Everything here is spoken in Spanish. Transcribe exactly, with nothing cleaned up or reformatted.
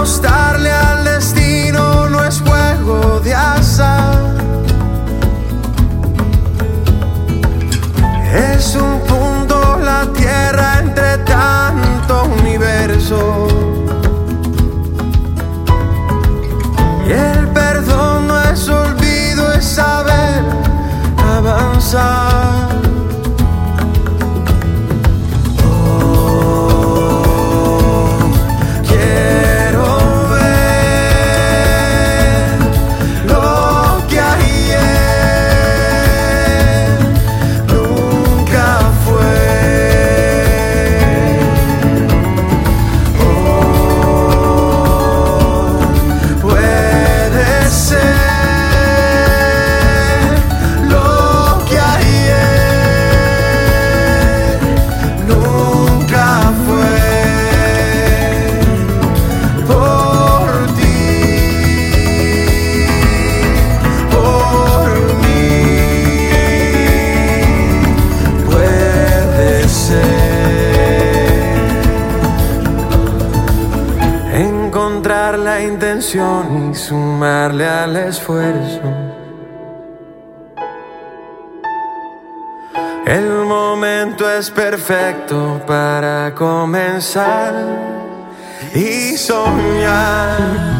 apostarle al destino no es juego de azar. Es un punto la tierra entre tanto universo. Y el perdón no es olvido, es saber avanzar. Encontrar la intención y sumarle al esfuerzo. El momento es perfecto para comenzar y soñar.